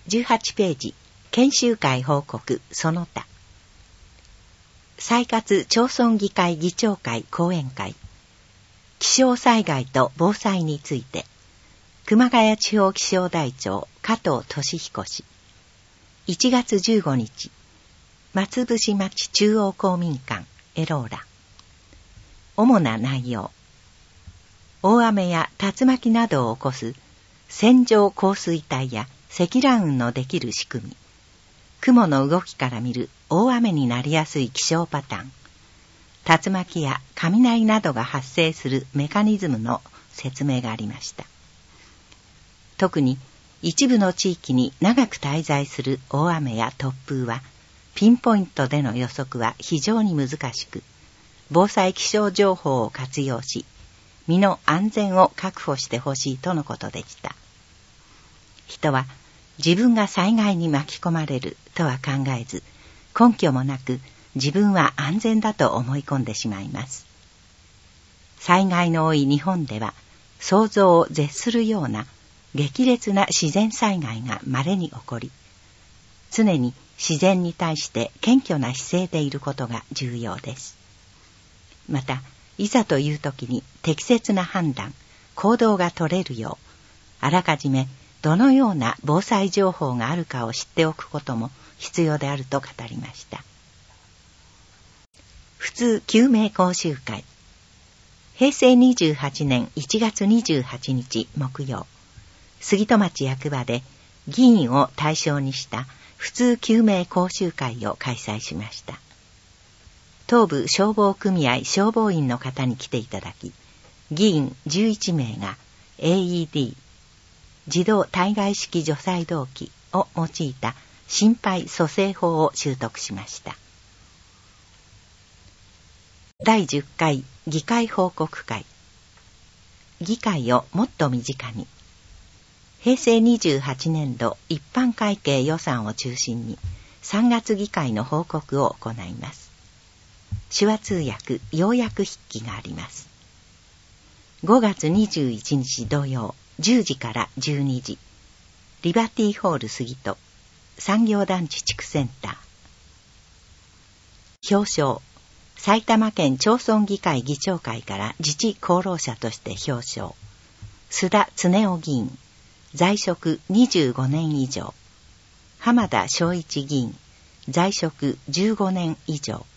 18ページ、研修会報告その他。西葛町村議会議長会講演会、気象災害と防災について、熊谷地方気象台長加藤俊彦氏。1月15日、松伏町中央公民館エローラ。主な内容。大雨や竜巻などを起こす線状降水帯や積乱雲のできる仕組み。雲の動きから見る大雨になりやすい気象パターン。竜巻や雷などが発生するメカニズムの説明がありました。特に一部の地域に長く滞在する大雨や突風はピンポイントでの予測は非常に難しく、防災気象情報を活用し、身の安全を確保してほしいとのことでした。人は自分が災害に巻き込まれるとは考えず、根拠もなく自分は安全だと思い込んでしまいます。災害の多い日本では、想像を絶するような激烈な自然災害が稀に起こり、常に自然に対して謙虚な姿勢でいることが重要です。また、いざという時に適切な判断、行動が取れるよう、あらかじめどのような防災情報があるかを知っておくことも必要であると語りました。普通救命講習会。平成28年1月28日木曜、杉戸町役場で議員を対象にした普通救命講習会を開催しました。東部消防組合消防員の方に来ていただき、議員11名が AED 自動対外式除細動器を用いた心肺蘇生法を習得しました。第10回議会報告会。議会をもっと身近に。平成28年度一般会計予算を中心に3月議会の報告を行います。手話通訳要約筆記があります。5月21日土曜10時から12時、リバティホール杉戸産業団地地区センター。表彰。埼玉県町村議会議長会から自治功労者として表彰。須田恒夫議員、在職25年以上。浜田正一議員、在職15年以上。